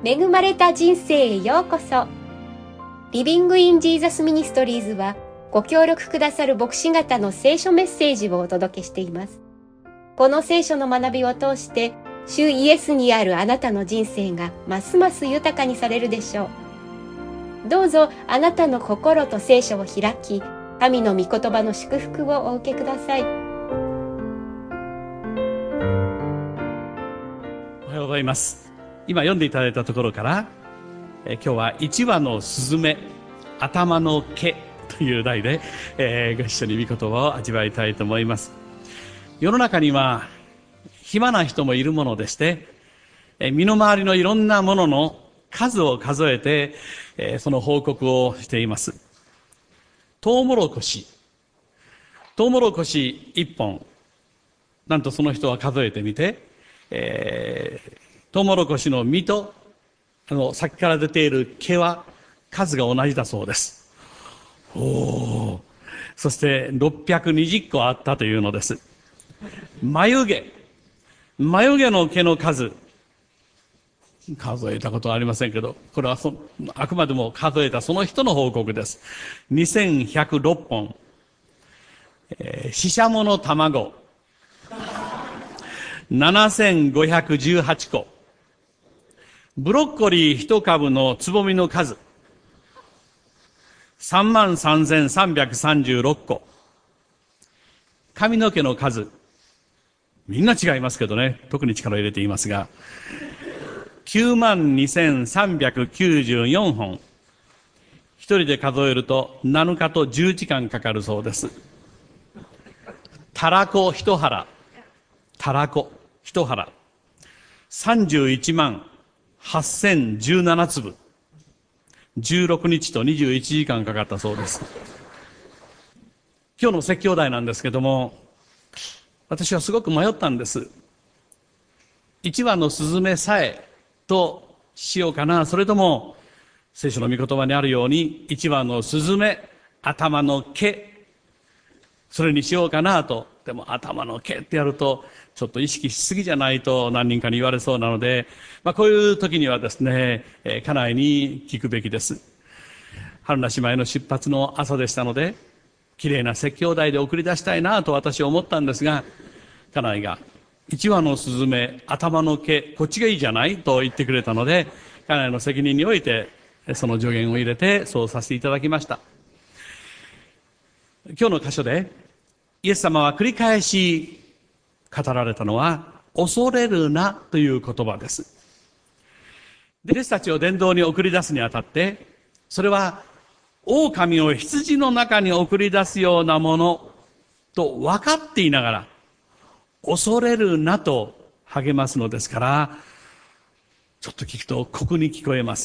恵まれた人生へようこそ。リビングインジーザスミニストリーズはご協力くださる牧師方の聖書メッセージをお届けしています。この聖書の学びを通して主イエスにあるあなたの人生がますます豊かにされるでしょう。どうぞあなたの心と聖書を開き、神の御言葉の祝福をお受けください。 おはようございます。今読んでいただいたところから、今日は一羽のスズメ、頭の毛という題で、ご一緒に御言葉を味わいたいと思います。世の中には暇な人もいるものでして、身の回りのいろんなものの数を数えて、その報告をしています。トウモロコシ1本、なんとその人は数えてみて、トウモロコシの実と先から出ている毛は数が同じだそうです。そして620個あったというのです。眉毛の毛の数えたことはありませんけど、これはあくまでも数えたその人の報告です。2106本。シシャモの卵7518個。ブロッコリー一株のつぼみの数33,336個。髪の毛の数、みんな違いますけどね、特に力を入れていますが、92,394本。一人で数えると7日と10時間かかるそうです。たらこ一腹31万8017粒。16日と21時間かかったそうです。今日の説教題なんですけども、私はすごく迷ったんです。一羽のスズメさえとしようかな、それとも聖書の御言葉にあるように一羽のスズメ、頭の毛、それにしようかなと。でも頭の毛ってやるとちょっと意識しすぎじゃないと何人かに言われそうなので、こういう時にはですね、家内に聞くべきです。春名姉妹の出発の朝でしたので、綺麗な説教題で送り出したいなと私は思ったんですが、家内が一羽のスズメ、頭の毛、こっちがいいじゃないと言ってくれたので、家内の責任においてその助言を入れてそうさせていただきました。今日の箇所でイエス様は繰り返し語られたのは、恐れるなという言葉です。弟子たちを伝道に送り出すにあたって、それは狼を羊の中に送り出すようなものと分かっていながら、恐れるなと励ますのですから、ちょっと聞くと酷に聞こえます。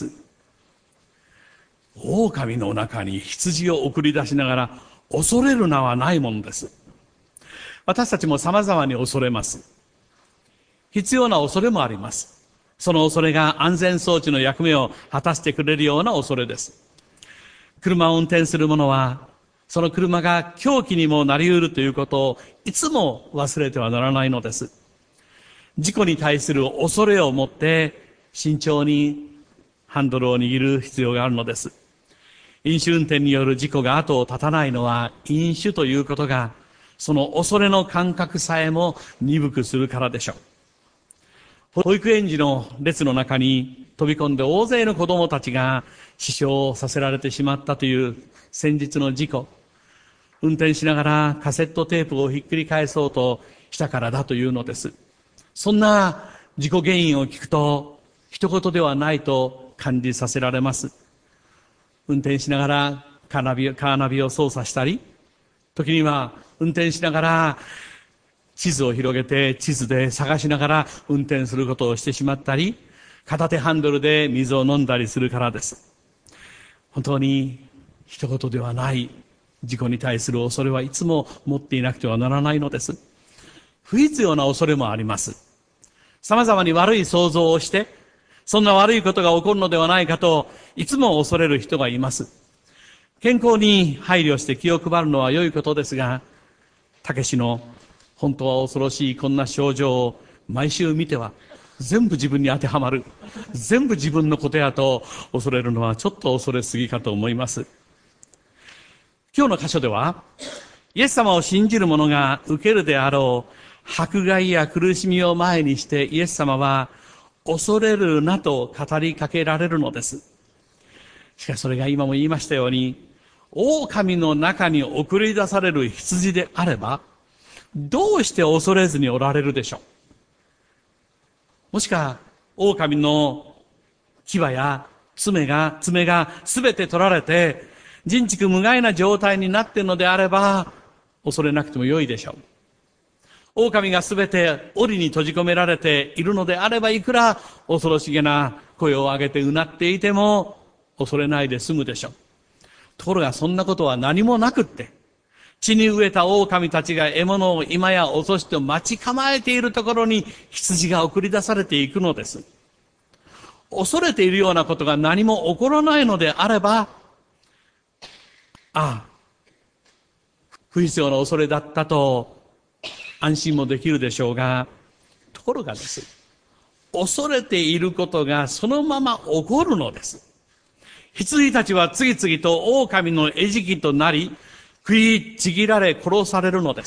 狼の中に羊を送り出しながら、恐れるなはないものです。私たちも様々に恐れます。必要な恐れもあります。その恐れが安全装置の役目を果たしてくれるような恐れです。車を運転する者は、その車が凶器にもなり得るということをいつも忘れてはならないのです。事故に対する恐れを持って慎重にハンドルを握る必要があるのです。飲酒運転による事故が後を絶たないのは、飲酒ということがその恐れの感覚さえも鈍くするからでしょう。保育園児の列の中に飛び込んで大勢の子供たちが死傷させられてしまったという先日の事故。運転しながらカセットテープをひっくり返そうとしたからだというのです。そんな事故原因を聞くと一言ではないと感じさせられます。運転しながらカーナビを操作したり、時には運転しながら地図を広げて地図で探しながら運転することをしてしまったり、片手ハンドルで水を飲んだりするからです。本当に一言ではない事故に対する恐れはいつも持っていなくてはならないのです。不必要な恐れもあります。様々に悪い想像をして、そんな悪いことが起こるのではないかといつも恐れる人がいます。健康に配慮して気を配るのは良いことですが、たけしの本当は恐ろしいこんな症状を毎週見ては全部自分に当てはまる。全部自分のことやと恐れるのはちょっと恐れすぎかと思います。今日の箇所では、イエス様を信じる者が受けるであろう迫害や苦しみを前にしてイエス様は恐れるなと語りかけられるのです。しかしそれが今も言いましたように、狼の中に送り出される羊であれば、どうして恐れずにおられるでしょう。もしか、狼の牙や爪がすべて取られて、人畜無害な状態になっているのであれば、恐れなくても良いでしょう。狼がすべて檻に閉じ込められているのであれば、いくら恐ろしげな声を上げてうなっていても、恐れないで済むでしょう。ところがそんなことは何もなくって、地に飢えた狼たちが獲物を今や遅しと待ち構えているところに羊が送り出されていくのです。恐れているようなことが何も起こらないのであれば、不必要な恐れだったと安心もできるでしょうが、ところがです。恐れていることがそのまま起こるのです。羊たちは次々と狼の餌食となり、食いちぎられ殺されるのです。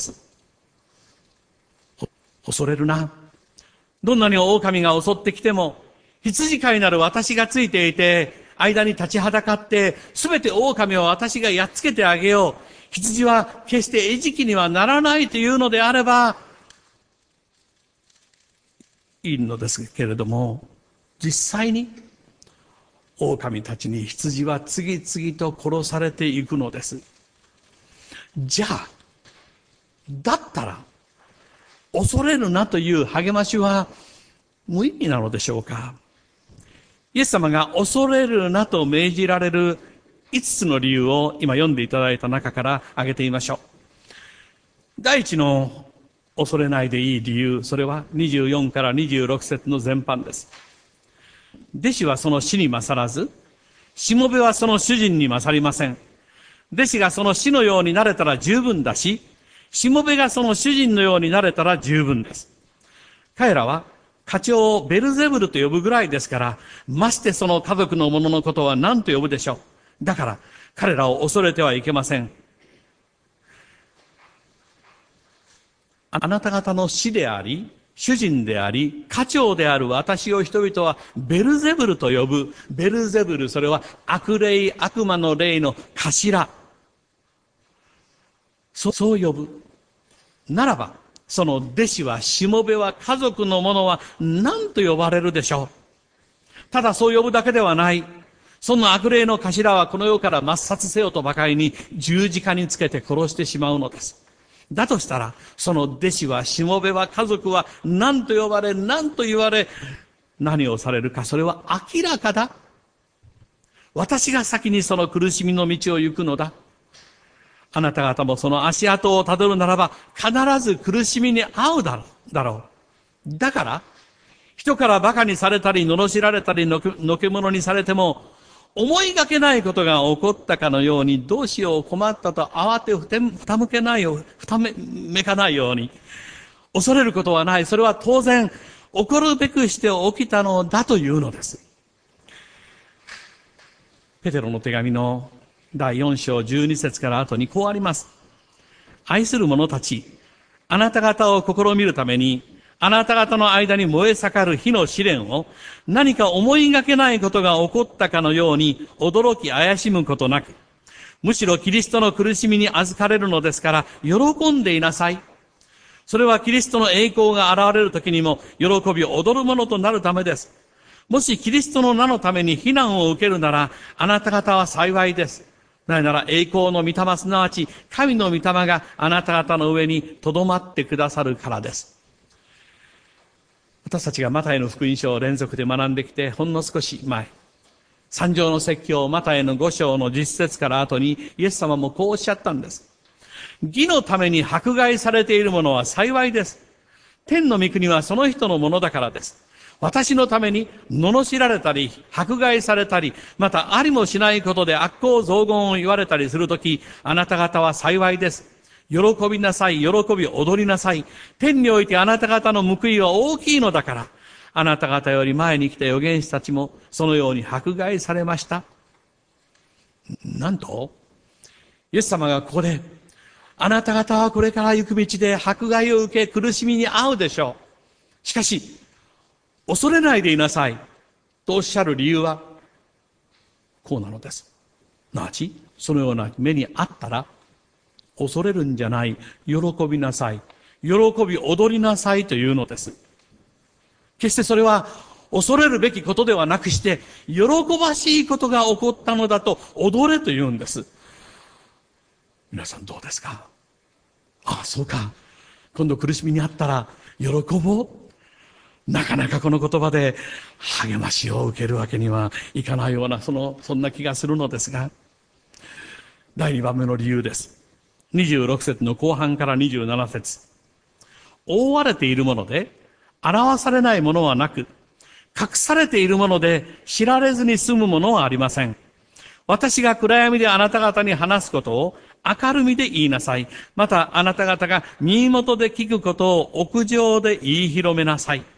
恐れるな。どんなに狼が襲ってきても、羊飼いなる私がついていて、間に立ちはだかって、すべて狼を私がやっつけてあげよう。羊は決して餌食にはならないというのであれば、いいのですけれども、実際に、狼たちに羊は次々と殺されていくのです。じゃあ、だったら、恐れるなという励ましは無意味なのでしょうか。イエス様が恐れるなと命じられる5つの理由を今読んでいただいた中から挙げてみましょう。第一の恐れないでいい理由、それは24から26節の前半です。弟子はその死に勝らず、しもべはその主人に勝りません。弟子がその死のようになれたら十分だし、しもべがその主人のようになれたら十分です。彼らは課長をベルゼブルと呼ぶぐらいですから、ましてその家族の者のことは何と呼ぶでしょう。だから彼らを恐れてはいけません。あなた方の師であり、主人であり、課長である私を人々はベルゼブルと呼ぶ。ベルゼブル、それは悪霊、悪魔の霊の頭。そう呼ぶ。ならば、その弟子は、しもべは、家族の者は何と呼ばれるでしょう。ただそう呼ぶだけではない。その悪霊の頭はこの世から抹殺せよとばかりに十字架につけて殺してしまうのです。だとしたら、その弟子は、しもべは、家族は何と呼ばれ、何と言われ、何をされるか、それは明らかだ。私が先にその苦しみの道を行くのだ。あなた方もその足跡をたどるならば、必ず苦しみに遭うだろう。だから、人から馬鹿にされたり、罵られたり、のけ者にされても、思いがけないことが起こったかのように、どうしよう困ったと慌てふためかないように、恐れることはない。それは当然、起こるべくして起きたのだというのです。ペテロの手紙の第4章12節から後にこうあります。愛する者たち、あなた方を試みるために、あなた方の間に燃え盛る火の試練を、何か思いがけないことが起こったかのように驚き怪しむことなく、むしろキリストの苦しみに預かれるのですから、喜んでいなさい。それはキリストの栄光が現れる時にも、喜び踊るものとなるためです。もしキリストの名のために非難を受けるなら、あなた方は幸いです。なぜなら栄光の御霊、すなわち神の御霊があなた方の上に留まってくださるからです。私たちがマタイの福音書を連続で学んできて、ほんの少し前、三条の説教、マタイの5章の実節から後に、イエス様もこうおっしゃったんです。義のために迫害されている者は幸いです。天の御国はその人のものだからです。私のために罵られたり、迫害されたり、またありもしないことで悪行雑言を言われたりするとき、あなた方は幸いです。喜びなさい、喜び踊りなさい。天においてあなた方の報いは大きいのだから。 あなた方より前に来た預言者たちもそのように迫害されました。なんと、イエス様がここで、あなた方はこれから行く道で迫害を受け苦しみに遭うでしょう。しかし、恐れないでいなさい。とおっしゃる理由は、こうなのです。すなわち、そのような目にあったら、恐れるんじゃない、喜びなさい。喜び踊りなさいというのです。決してそれは、恐れるべきことではなくして、喜ばしいことが起こったのだと踊れと言うんです。皆さんどうですか？ああ、そうか。今度苦しみにあったら、喜ぼう。なかなかこの言葉で励ましを受けるわけにはいかないような、そんな気がするのですが、第2番目の理由です。26節の後半から27節。覆われているもので、表されないものはなく、隠されているもので知られずに済むものはありません。私が暗闇であなた方に話すことを明るみで言いなさい。またあなた方が耳元で聞くことを屋上で言い広めなさい。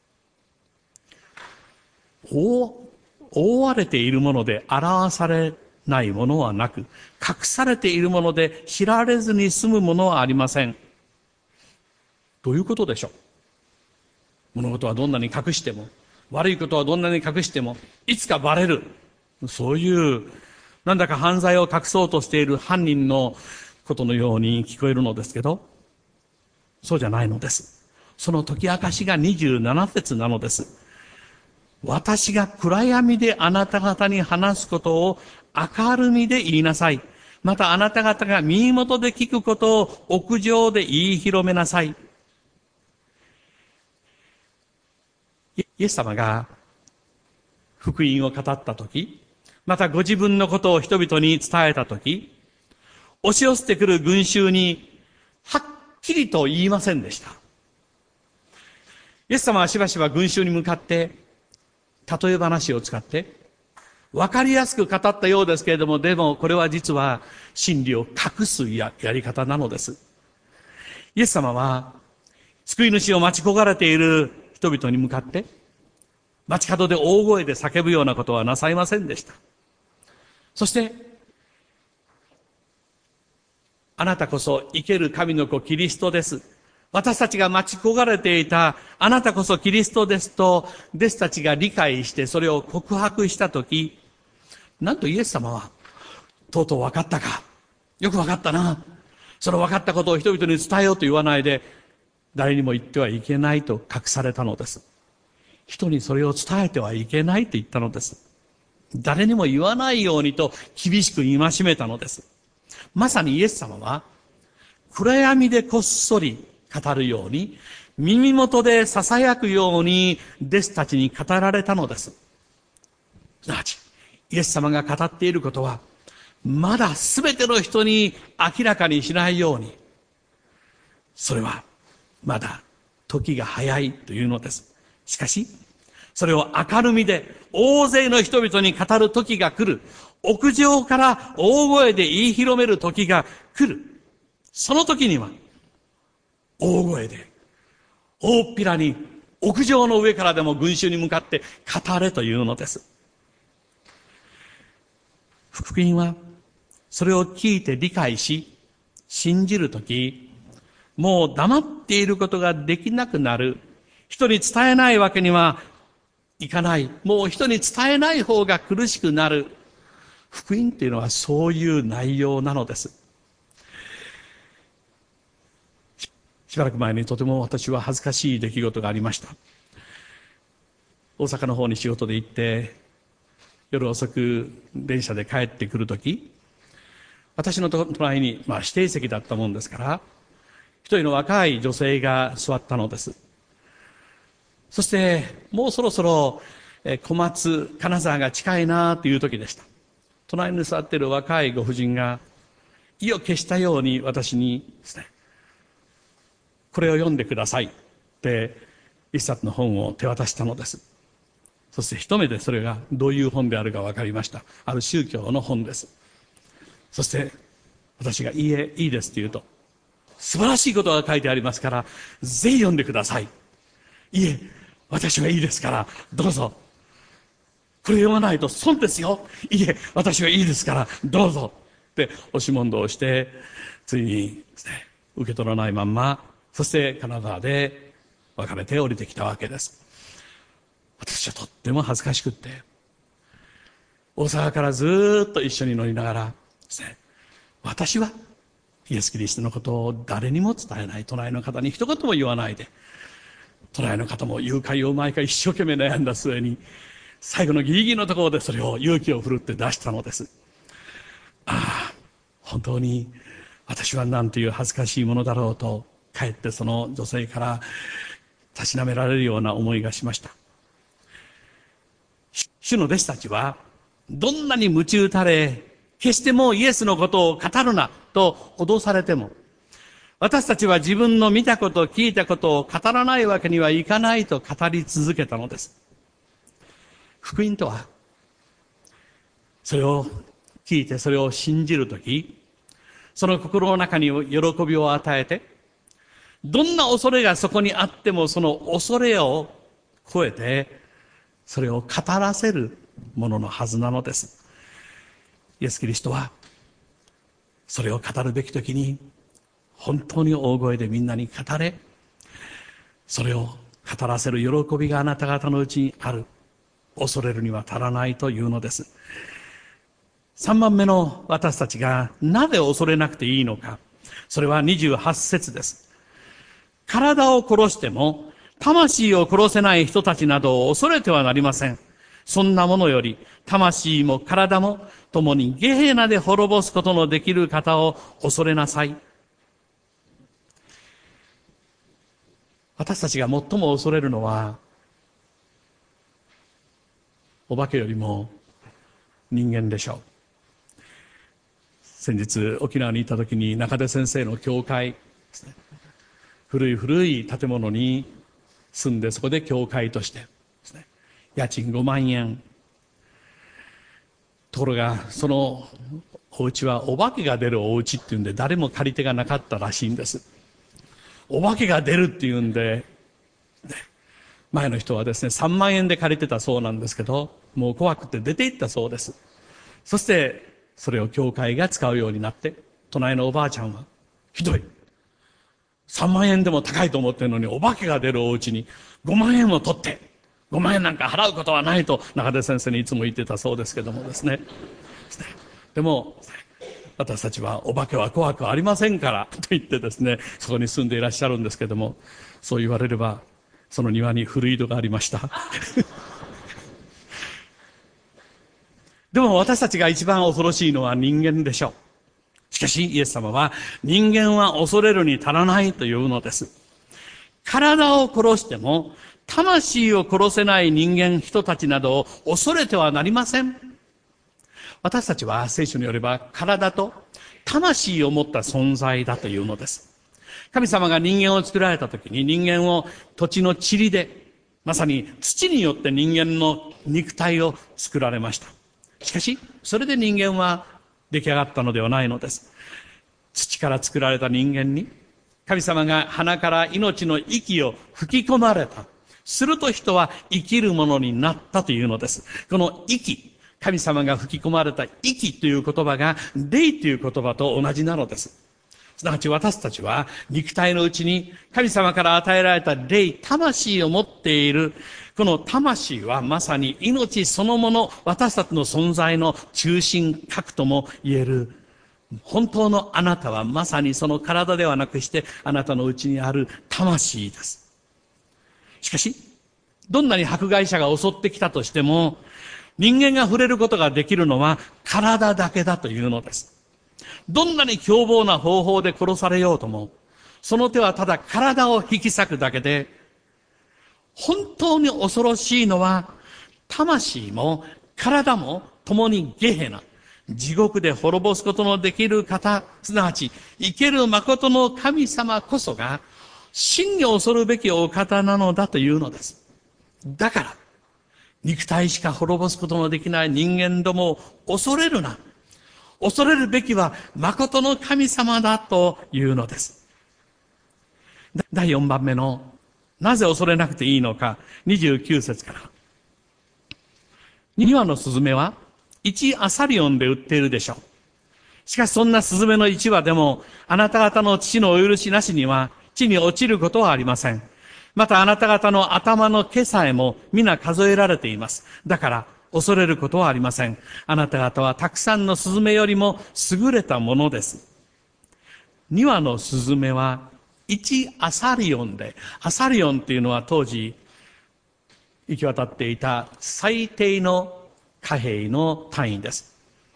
覆われているもので表されないものはなく、隠されているもので知られずに済むものはありません。どういうことでしょう？物事はどんなに隠しても、悪いことはどんなに隠しても、いつかバレる。そういう、なんだか犯罪を隠そうとしている犯人のことのように聞こえるのですけど、そうじゃないのです。その解き明かしが27節なのです。私が暗闇であなた方に話すことを明るみで言いなさい。またあなた方が耳元で聞くことを屋上で言い広めなさい。イエス様が福音を語ったとき、またご自分のことを人々に伝えたとき、押し寄せてくる群衆にはっきりと言いませんでした。イエス様はしばしば群衆に向かって例え話を使って分かりやすく語ったようですけれども、でもこれは実は真理を隠すやり方なのです。イエス様は救い主を待ち焦がれている人々に向かって街角で大声で叫ぶようなことはなさいませんでした。そしてあなたこそ生ける神の子キリストです。私たちが待ち焦がれていたあなたこそキリストですと弟子たちが理解してそれを告白したとき、なんとイエス様はとうとう分かったか、よく分かったな、その分かったことを人々に伝えようと言わないで誰にも言ってはいけないと隠されたのです。人にそれを伝えてはいけないと言ったのです。誰にも言わないようにと厳しく戒めたのです。まさにイエス様は暗闇でこっそり語るように、耳元で囁くように弟子たちに語られたのです。すなわちイエス様が語っていることはまだ全ての人に明らかにしないように、それはまだ時が早いというのです。しかしそれを明るみで大勢の人々に語る時が来る。屋上から大声で言い広める時が来る。その時には大声で大っぴらに屋上の上からでも群衆に向かって語れというのです。福音はそれを聞いて理解し信じるとき、もう黙っていることができなくなる。人に伝えないわけにはいかない。もう人に伝えない方が苦しくなる。福音っていうのはそういう内容なのです。しばらく前にとても私は恥ずかしい出来事がありました。大阪の方に仕事で行って夜遅く電車で帰ってくるとき、私の隣に、指定席だったもんですから一人の若い女性が座ったのです。そしてもうそろそろ小松金沢が近いなという時でした。隣に座っている若いご婦人が意を決したように私にですね、これを読んでくださいって一冊の本を手渡したのです。そして一目でそれがどういう本であるか分かりました。ある宗教の本です。そして私がいいですって言うと、素晴らしいことが書いてありますからぜひ読んでください。いえ、 私はいいですから、どうぞ。これ読まないと損ですよ。いえ、私はいいですから、どうぞ。って押し問答をして、ついにですね、受け取らないまんま、そして金沢で別れて降りてきたわけです。私はとっても恥ずかしくって、大阪からずーっと一緒に乗りながらですね、私はイエス・キリストのことを誰にも伝えない。隣の方に一言も言わないで、隣の方も誘拐を毎回一生懸命悩んだ末に、最後のギリギリのところでそれを勇気を振るって出したのです。ああ、本当に私はなんという恥ずかしいものだろうと、かえってその女性からたしなめられるような思いがしました。主の弟子たちはどんなに夢中たれ、決してもうイエスのことを語るなと脅されても、私たちは自分の見たこと、聞いたことを語らないわけにはいかないと語り続けたのです。福音とは、それを聞いてそれを信じるとき、その心の中に喜びを与えて、どんな恐れがそこにあってもその恐れを超えて、それを語らせるもののはずなのです。イエス・キリストは、それを語るべきときに、本当に大声でみんなに語れ、それを語らせる喜びがあなた方のうちにある。恐れるには足らないというのです。3番目の私たちがなぜ恐れなくていいのか。それは28節です。体を殺しても、魂を殺せない人たちなどを恐れてはなりません。そんなものより、魂も体も共にゲヘナで滅ぼすことのできる方を恐れなさい。私たちが最も恐れるのは、お化けよりも人間でしょう。先日沖縄にいた時に中出先生の教会ですね、古い建物に住んで、そこで教会としてですね、家賃5万円。ところがそのお家はお化けが出るお家っていうんで、誰も借り手がなかったらしいんです。お化けが出るっていうんで、前の人はですね3万円で借りてたそうなんですけど、もう怖くて出て行ったそうです。そしてそれを教会が使うようになって、隣のおばあちゃんはひどい、3万円でも高いと思ってるのにお化けが出るお家に5万円を取って、5万円なんか払うことはないと中出先生にいつも言ってたそうですけどもですね。でも私たちはお化けは怖くありませんからと言ってですね、そこに住んでいらっしゃるんですけども、そう言われればその庭に古い井戸がありましたでも私たちが一番恐ろしいのは人間でしょう。しかしイエス様は、人間は恐れるに足らないというのです。体を殺しても魂を殺せない人間、人たちなどを恐れてはなりません。私たちは聖書によれば体と魂を持った存在だというのです。神様が人間を作られたときに、人間を土地の塵で、まさに土によって人間の肉体を作られました。しかしそれで人間は出来上がったのではないのです。土から作られた人間に神様が鼻から命の息を吹き込まれた。すると人は生きるものになったというのです。この息、神様が吹き込まれた息という言葉が霊という言葉と同じなのです。すなわち私たちは肉体のうちに神様から与えられた霊、魂を持っている。この魂はまさに命そのもの、私たちの存在の中心核とも言える。本当のあなたはまさにその体ではなくして、あなたのうちにある魂です。しかし、どんなに迫害者が襲ってきたとしても、人間が触れることができるのは体だけだというのです。どんなに凶暴な方法で殺されようとも、その手はただ体を引き裂くだけで、本当に恐ろしいのは、魂も体も共にゲヘナ、地獄で滅ぼすことのできる方、すなわち生ける誠の神様こそが真に恐るべきお方なのだというのです。だから肉体しか滅ぼすことのできない人間どもを恐れるな。恐れるべきは誠の神様だというのです。第4番目のなぜ恐れなくていいのか。29節から。2羽のスズメは1アサリオンで売っているでしょう。しかしそんなスズメの1羽でも、あなた方の父のお許しなしには地に落ちることはありません。またあなた方の頭の毛さえも皆数えられています。だから恐れることはありません。あなた方はたくさんのスズメよりも優れたものです。2羽のスズメは1アサリオンで、アサリオンっていうのは当時行き渡っていた最低の貨幣の単位です。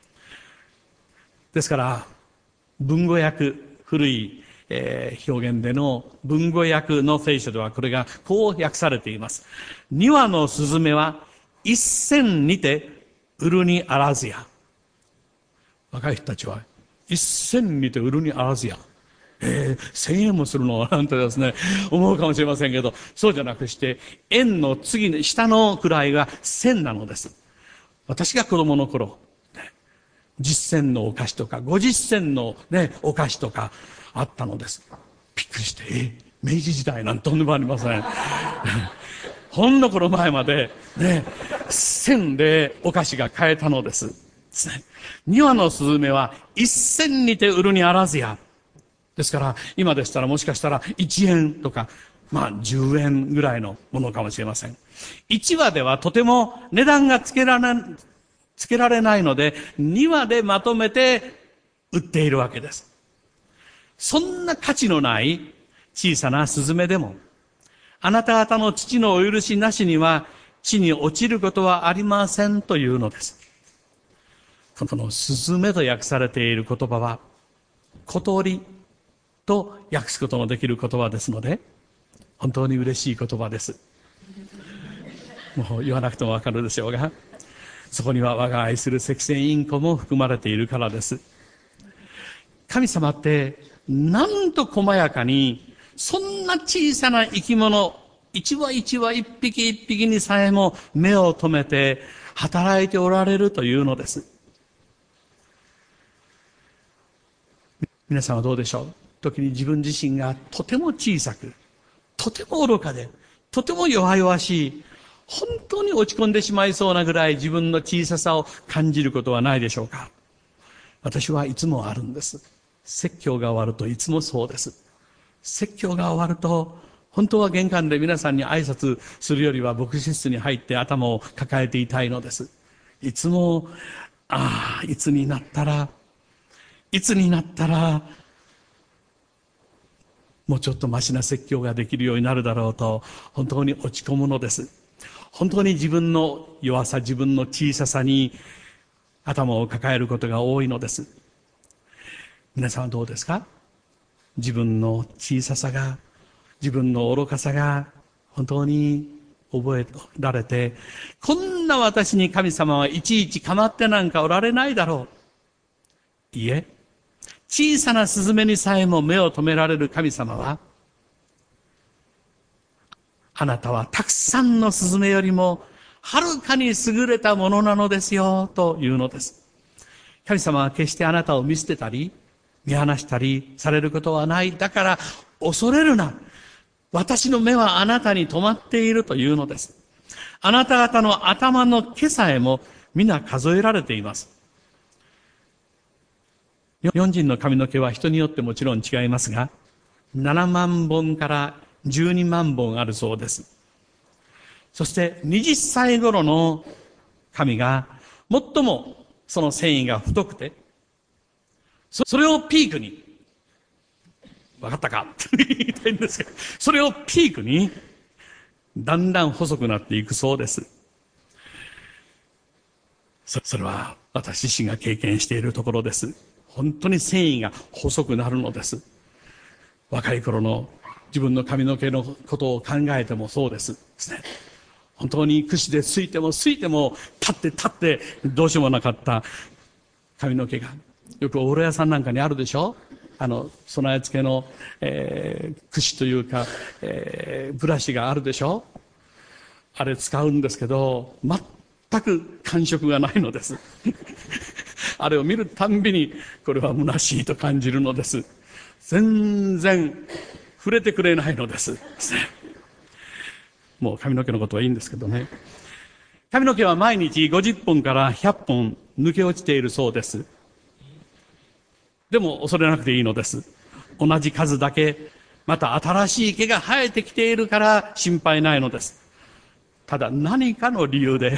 ですから、文語訳、古い、表現での文語訳の聖書ではこれがこう訳されています。2羽のスズメは一銭にて売るにあらずや。若い人たちは一銭にて売るにあらずや。1000円もするのなんてですね、思うかもしれませんけど、そうじゃなくして、円の次の下の位が1000なのです。私が子供の頃、10銭のお菓子とか、50銭のね、お菓子とかあったのです。びっくりして、明治時代なんてとんでもありません。ほんのこの前まで、ね、1000でお菓子が買えたのです。2羽のスズメは1銭にて売るにあらずや。ですから、今でしたらもしかしたら1円とか、10円ぐらいのものかもしれません。1羽ではとても値段がつけられないので、2羽でまとめて売っているわけです。そんな価値のない小さなスズメでも、あなた方の父のお許しなしには地に落ちることはありませんというのです。このスズメと訳されている言葉は、小鳥と訳すことのできる言葉ですので、本当に嬉しい言葉です。もう言わなくてもわかるでしょうが、そこには我が愛するセキセイインコも含まれているからです。神様ってなんと細やかに、そんな小さな生き物、一羽一羽一匹一匹にさえも目を留めて働いておられるというのです。皆さんはどうでしょう？時に自分自身がとても小さく、とても愚かで、とても弱々しい、本当に落ち込んでしまいそうなぐらい自分の小ささを感じることはないでしょうか？私はいつもあるんです。説教が終わるといつもそうです。説教が終わると、本当は玄関で皆さんに挨拶するよりは牧師室に入って頭を抱えていたいのです。いつも、いつになったら、もうちょっとマシな説教ができるようになるだろうと、本当に落ち込むのです。本当に自分の弱さ、自分の小ささに頭を抱えることが多いのです。皆さんはどうですか？自分の小ささが、自分の愚かさが本当に覚えられて、こんな私に神様はいちいち構ってなんかおられないだろう。いえ、小さなスズメにさえも目を留められる神様は、あなたはたくさんのスズメよりもはるかに優れたものなのですよというのです。神様は決してあなたを見捨てたり見放したりされることはない。だから恐れるな。私の目はあなたに止まっているというのです。あなた方の頭の毛さえも皆数えられています。日本人の髪の毛は人によってもちろん違いますが、7万本から12万本あるそうです。そして20歳頃の髪が最もその繊維が太くて、それをピークに、分かったかって言いたいんですけど、それをピークにだんだん細くなっていくそうです。それは私自身が経験しているところです。本当に繊維が細くなるのです。若い頃の自分の髪の毛のことを考えてもそうです。本当に櫛ですいても立ってどうしようもなかった髪の毛が、よくお風呂屋さんなんかにあるでしょ？備え付けの、櫛というか、ブラシがあるでしょ？あれ使うんですけど、全く感触がないのです。あれを見るたんびに、これは虚しいと感じるのです。全然触れてくれないのです。 もう髪の毛のことはいいんですけどね。髪の毛は毎日50本から100本抜け落ちているそうです。でも恐れなくていいのです。同じ数だけ、また新しい毛が生えてきているから心配ないのです。ただ何かの理由で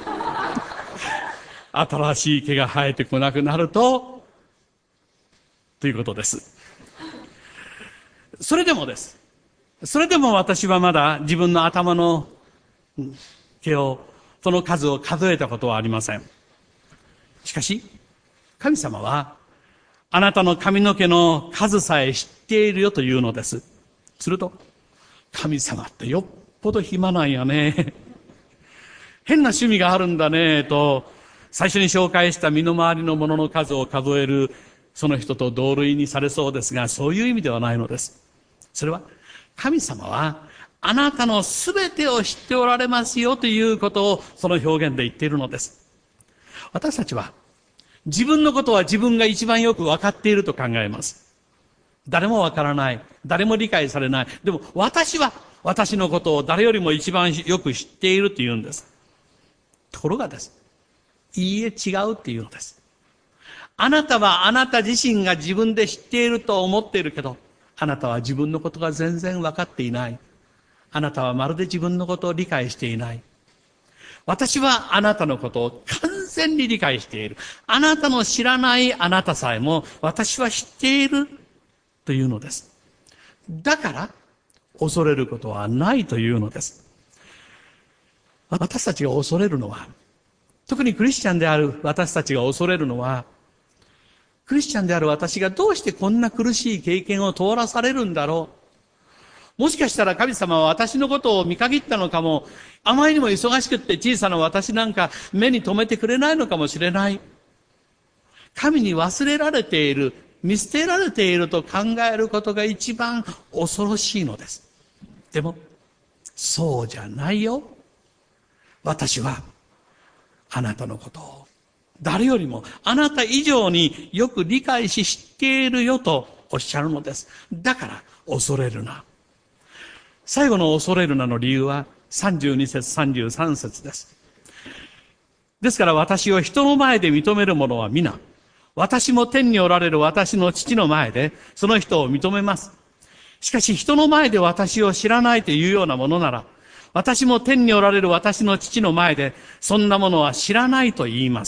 新しい毛が生えてこなくなるということです。それでもです。それでも私はまだ自分の頭の毛を、その数を数えたことはありません。しかし、神様は、あなたの髪の毛の数さえ知っているよというのです。すると、神様ってよっぽど暇なんやね。変な趣味があるんだね、と、最初に紹介した身の回りのものの数を数える、その人と同類にされそうですが、そういう意味ではないのです。それは、神様は、あなたのすべてを知っておられますよということを、その表現で言っているのです。私たちは、自分のことは自分が一番よく分かっていると考えます。誰も分からない。誰も理解されない。でも私は私のことを誰よりも一番よく知っていると言うんです。ところがです。いいえ違うっていうのです。あなたはあなた自身が自分で知っていると思っているけど、あなたは自分のことが全然分かっていない。あなたはまるで自分のことを理解していない。私はあなたのことを完全に理解している。あなたの知らないあなたさえも私は知っているというのです。だから恐れることはないというのです。私たちが恐れるのは、特にクリスチャンである私たちが恐れるのは、クリスチャンである私がどうしてこんな苦しい経験を通らされるんだろう。もしかしたら神様は私のことを見限ったのかも、あまりにも忙しくって小さな私なんか目に留めてくれないのかもしれない。神に忘れられている、見捨てられていると考えることが一番恐ろしいのです。でも、そうじゃないよ。私はあなたのことを誰よりもあなた以上によく理解し知っているよとおっしゃるのです。だから恐れるな。最後の恐れるなの理由は32節33節です。ですから私を人の前で認める者は皆、私も天におられる私の父の前でその人を認めます。しかし人の前で私を知らないというようなものなら、私も天におられる私の父の前でそんなものは知らないと言います。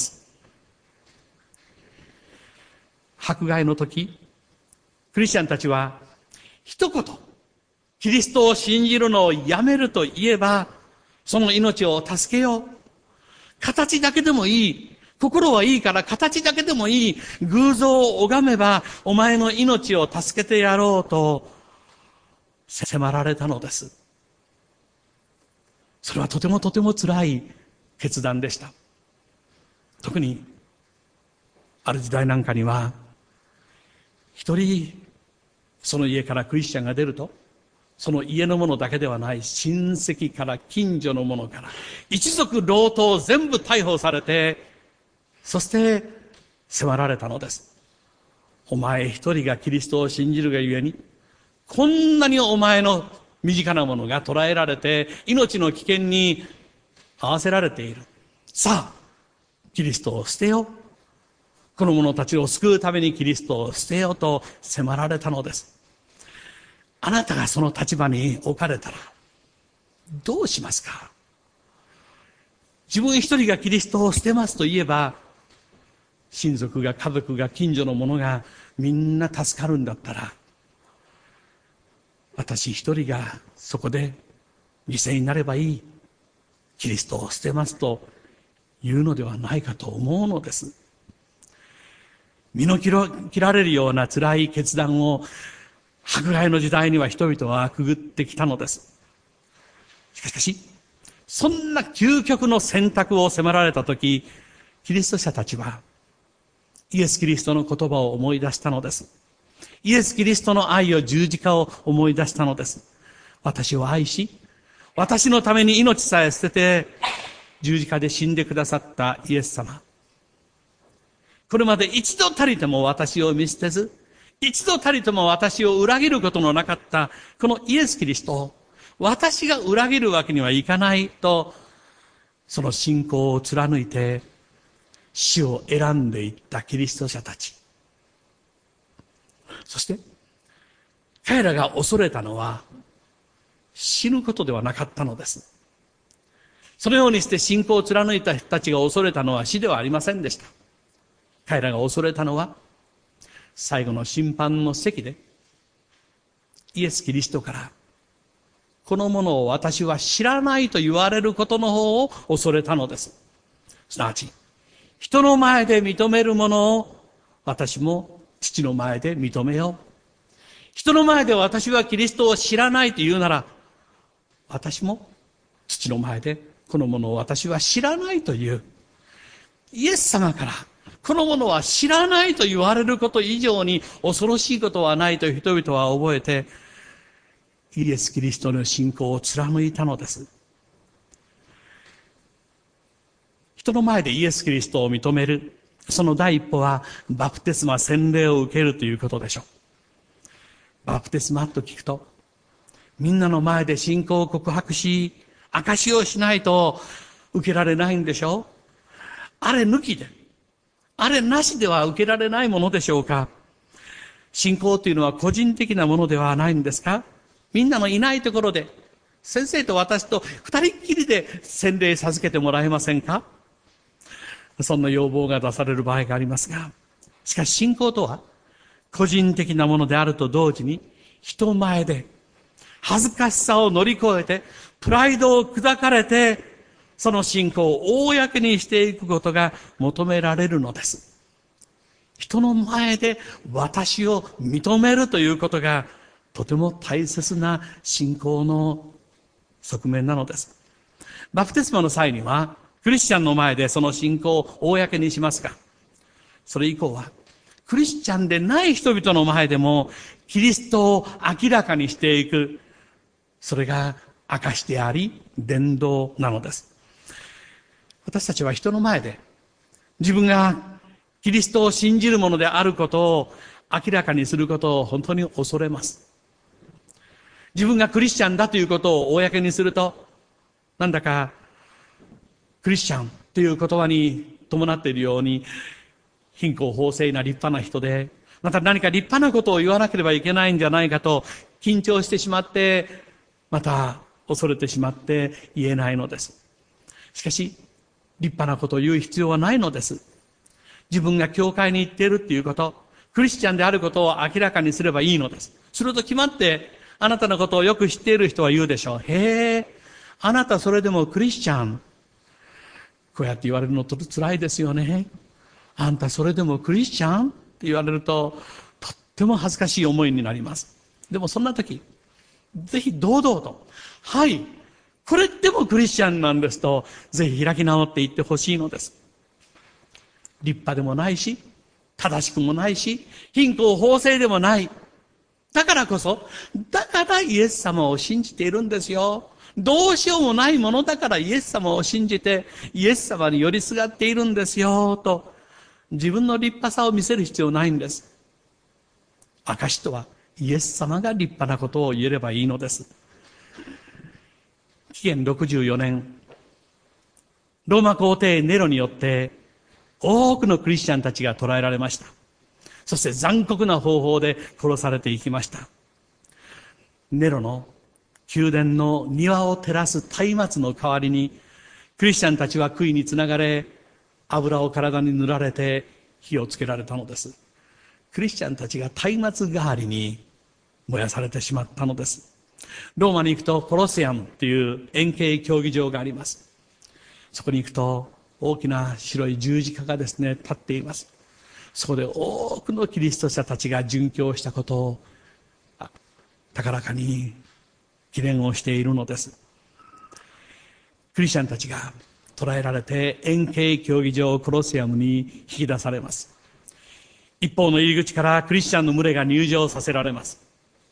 迫害の時、クリスチャンたちは一言、キリストを信じるのをやめると言えば、その命を助けよう。形だけでもいい。心はいいから形だけでもいい。偶像を拝めばお前の命を助けてやろうと迫られたのです。それはとても辛い決断でした。特にある時代なんかには、一人その家からクリスチャンが出ると、その家の者だけではない親戚から近所の者から一族郎党全部逮捕されて、そして迫られたのです。お前一人がキリストを信じるがゆえに、こんなにお前の身近なものが捕らえられて命の危険に合わせられている。さあキリストを捨てよう。この者たちを救うためにキリストを捨てようと迫られたのです。あなたがその立場に置かれたらどうしますか？自分一人がキリストを捨てますと言えば、親族が家族が近所の者がみんな助かるんだったら、私一人がそこで犠牲になればいい、キリストを捨てますというのではないかと思うのです。身の切られるような辛い決断を迫害の時代には人々はくぐってきたのです。しかしそんな究極の選択を迫られたとき、キリスト者たちはイエス・キリストの言葉を思い出したのです。イエス・キリストの愛を、十字架を思い出したのです。私を愛し、私のために命さえ捨てて十字架で死んでくださったイエス様。これまで一度たりとも私を見捨てず、一度たりとも私を裏切ることのなかったこのイエス・キリストを、 私が裏切るわけにはいかないと、その信仰を貫いて死を選んでいったキリスト者たち。そして彼らが恐れたのは死ぬことではなかったのです。そのようにして信仰を貫いた人たちが恐れたのは死ではありませんでした。彼らが恐れたのは最後の審判の席でイエス・キリストからこのものを私は知らないと言われることの方を恐れたのです。すなわち人の前で認めるものを私も父の前で認めよう。人の前で私はキリストを知らないと言うなら、私も父の前でこのものを私は知らないという、イエス様からこのものは知らないと言われること以上に恐ろしいことはないと人々は覚えて、イエス・キリストの信仰を貫いたのです。人の前でイエス・キリストを認める、その第一歩はバプテスマ、洗礼を受けるということでしょう。バプテスマと聞くと、みんなの前で信仰を告白し、証しをしないと受けられないんでしょう。あれ抜きで、あれなしでは受けられないものでしょうか。信仰というのは個人的なものではないんですか。みんなのいないところで、先生と私と二人っきりで洗礼授けてもらえませんか。そんな要望が出される場合がありますが、しかし信仰とは個人的なものであると同時に、人前で恥ずかしさを乗り越えて、プライドを砕かれて、その信仰を公にしていくことが求められるのです。人の前で私を認めるということがとても大切な信仰の側面なのです。バプテスマの際にはクリスチャンの前でその信仰を公にしますが、それ以降はクリスチャンでない人々の前でもキリストを明らかにしていく、それが証であり伝道なのです。私たちは人の前で自分がキリストを信じるものであることを明らかにすることを本当に恐れます。自分がクリスチャンだということを公にすると、なんだかクリスチャンという言葉に伴っているように貧困法制な立派な人で、また何か立派なことを言わなければいけないんじゃないかと緊張してしまって、また恐れてしまって言えないのです。しかし立派なことを言う必要はないのです。自分が教会に行っているっていうこと、クリスチャンであることを明らかにすればいいのです。すると決まってあなたのことをよく知っている人は言うでしょう。へえ、あなたそれでもクリスチャン。こうやって言われるのと辛いですよね。あんたそれでもクリスチャンって言われるととっても恥ずかしい思いになります。でもそんな時、ぜひ堂々と、はい、これでもクリスチャンなんですと、ぜひ開き直っていってほしいのです。立派でもないし、正しくもないし、貧困法制でもない。だからこそ、だからイエス様を信じているんですよ。どうしようもないものだからイエス様を信じて、イエス様に寄りすがっているんですよ、と、自分の立派さを見せる必要ないんです。証とは、イエス様が立派なことを言えればいいのです。紀元64年、ローマ皇帝ネロによって多くのクリスチャンたちが捕らえられました。そして残酷な方法で殺されていきました。ネロの宮殿の庭を照らす松明の代わりに、クリスチャンたちは杭につながれ、油を体に塗られて火をつけられたのです。クリスチャンたちが松明代わりに燃やされてしまったのです。ローマに行くとコロセアムという円形競技場があります。そこに行くと大きな白い十字架がですね、立っています。そこで多くのキリスト者たちが殉教したことを高らかに記念をしているのです。クリスチャンたちが捕らえられて円形競技場コロセアムに引き出されます。一方の入り口からクリスチャンの群れが入場させられます。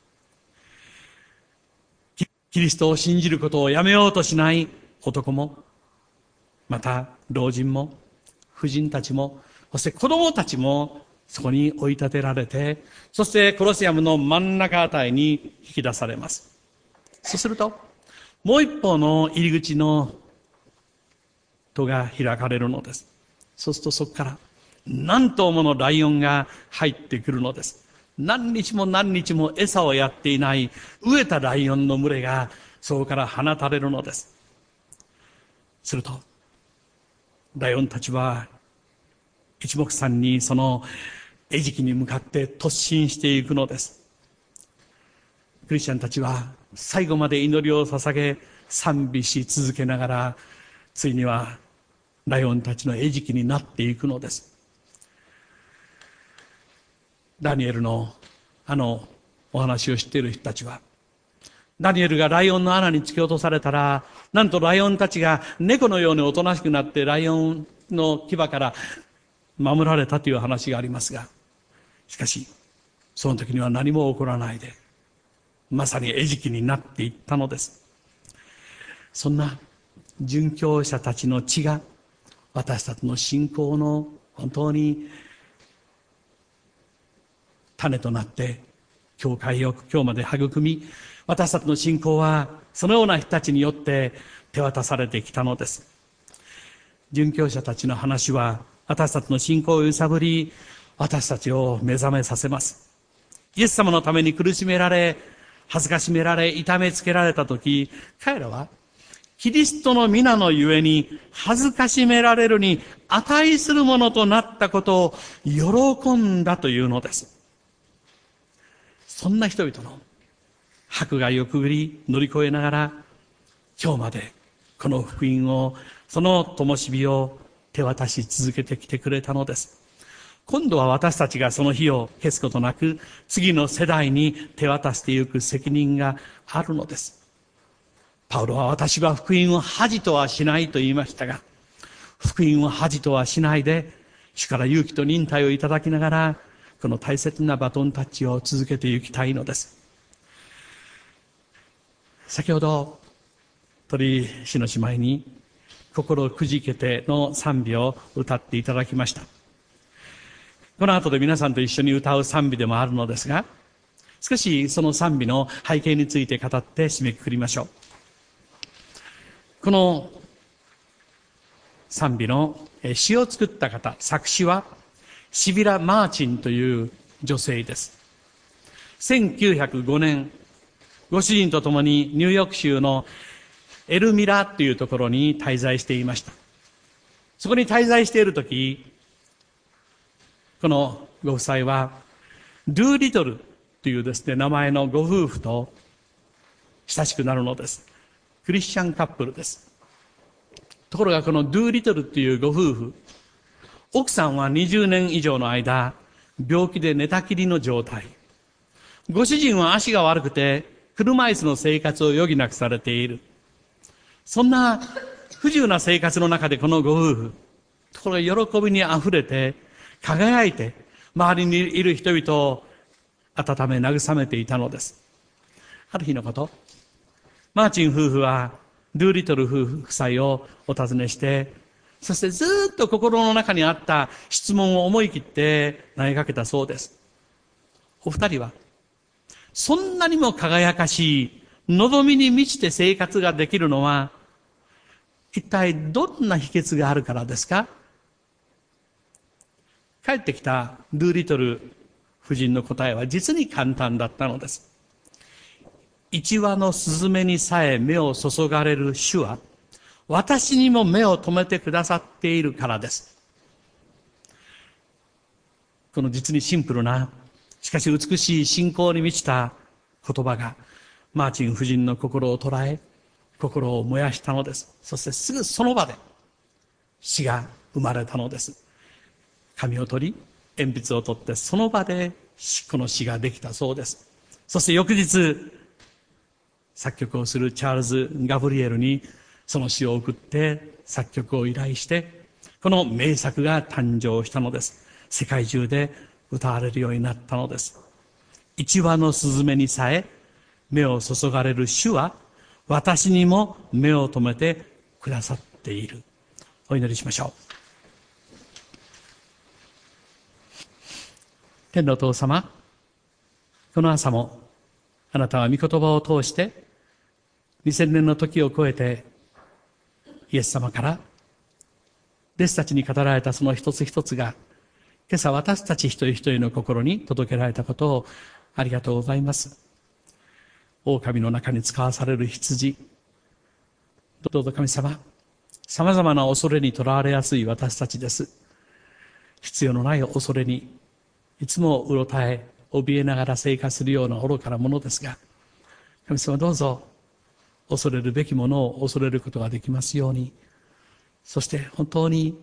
キリストを信じることをやめようとしない男も、また老人も婦人たちも、そして子供たちもそこに追い立てられて、そしてコロセアムの真ん中あたりに引き出されます。そうするともう一方の入り口の戸が開かれるのです。そうするとそこから何頭ものライオンが入ってくるのです。何日も何日も餌をやっていない飢えたライオンの群れがそこから放たれるのです。するとライオンたちは一目散にその餌食に向かって突進していくのです。クリスチャンたちは最後まで祈りを捧げ賛美し続けながら、ついにはライオンたちの餌食になっていくのです。ダニエルのお話を知っている人たちは、ダニエルがライオンの穴に突き落とされたら、なんとライオンたちが猫のようにおとなしくなってライオンの牙から守られたという話がありますが、しかしその時には何も起こらないで、まさに餌食になっていったのです。そんな殉教者たちの血が私たちの信仰の本当に種となって教会を今日まで育み、私たちの信仰はそのような人たちによって手渡されてきたのです。殉教者たちの話は私たちの信仰を揺さぶり、私たちを目覚めさせます。イエス様のために苦しめられ、恥ずかしめられ、痛めつけられたとき、彼らはキリストの皆のゆえに恥ずかしめられるに値するものとなったことを喜んだというのです。そんな人々の迫害をくぐり乗り越えながら、今日までこの福音を、その灯火を手渡し続けてきてくれたのです。今度は私たちがその火を消すことなく、次の世代に手渡していく責任があるのです。パウロは私は福音を恥とはしないと言いましたが、福音を恥とはしないで、主から勇気と忍耐をいただきながら、この大切なバトンタッチを続けていきたいのです。先ほど、鳥居の姉妹に、心くじけての賛美を歌っていただきました。この後で皆さんと一緒に歌う賛美でもあるのですが、少しその賛美の背景について語って締めくくりましょう。この賛美の詩を作った方、作詞はシビラ・マーチンという女性です。1905年、ご主人と共にニューヨーク州のエルミラというところに滞在していました。そこに滞在しているとき、このご夫妻はドゥーリトルというですね、名前のご夫婦と親しくなるのです。クリスチャンカップルです。ところがこのドゥーリトルというご夫婦、奥さんは20年以上の間、病気で寝たきりの状態。ご主人は足が悪くて、車椅子の生活を余儀なくされている。そんな不自由な生活の中でこのご夫婦、ところが喜びにあふれて、輝いて、周りにいる人々を温め慰めていたのです。ある日のこと、マーチン夫婦はドゥーリトル夫妻をお尋ねして、そしてずっと心の中にあった質問を思い切って投げかけたそうです。お二人は、そんなにも輝かしい、望みに満ちて生活ができるのは、一体どんな秘訣があるからですか？帰ってきたドゥーリトル夫人の答えは実に簡単だったのです。一羽のスズメにさえ目を注がれる主は、私にも目を留めてくださっているからです。この実にシンプルな、しかし美しい信仰に満ちた言葉が、マーチン夫人の心を捉え、心を燃やしたのです。そしてすぐその場で詩が生まれたのです。紙を取り、鉛筆を取って、その場でこの詩ができたそうです。そして翌日、作曲をするチャールズ・ガブリエルにその詩を送って作曲を依頼して、この名作が誕生したのです。世界中で歌われるようになったのです。一羽のスズメにさえ目を注がれる主は、私にも目を留めてくださっている。お祈りしましょう。天のお父様、この朝もあなたは御言葉を通して 2000年の時を超えて、イエス様から弟子たちに語られたその一つ一つが、今朝私たち一人一人の心に届けられたことをありがとうございます。狼の中に使わされる羊。どうぞ神様、様々な恐れにとらわれやすい私たちです。必要のない恐れに、いつもうろたえ、怯えながら生活するような愚かなものですが、神様どうぞ、恐れるべきものを恐れることができますように、そして本当に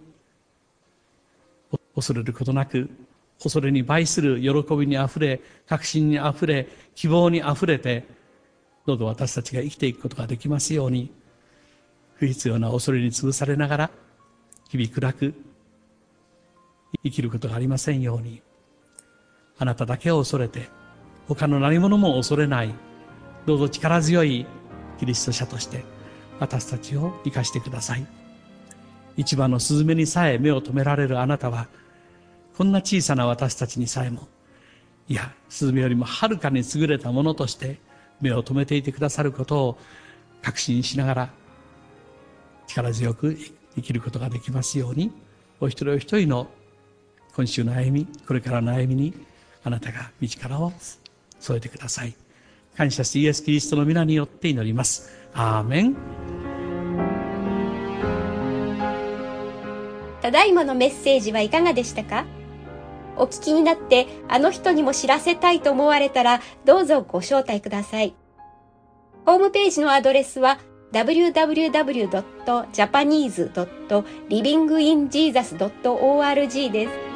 恐れることなく、恐れに倍する喜びにあふれ、確信にあふれ、希望にあふれて、どうぞ私たちが生きていくことができますように、不必要な恐れに潰されながら、日々暗く生きることがありませんように、あなただけを恐れて、他の何者も恐れない、どうぞ力強いキリスト者として、私たちを生かしてください。一番のスズメにさえ目を留められるあなたは、こんな小さな私たちにさえも、いや、スズメよりもはるかに優れたものとして目を留めていてくださることを確信しながら、力強く生きることができますように、お一人お一人の今週の歩み、これからの歩みに、あなたが道からを添えてください。感謝してイエス・キリストの皆によって祈ります。アーメン。 ただいまのメッセージはいかがでしたか？お聞きになってあの人にも知らせたいと思われたらどうぞご招待ください。ホームページのアドレスは www.japanese.livinginjesus.org です。